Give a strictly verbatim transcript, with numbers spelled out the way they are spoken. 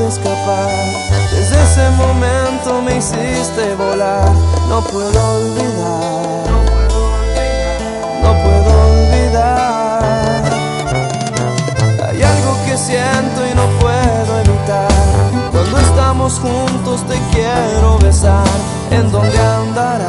pude escapar. Desde ese momento me hiciste volar. No puedo olvidar, no puedo olvidar. Hay algo que siento y no puedo evitar. Cuando estamos juntos te quiero besar. ¿En dónde andarás?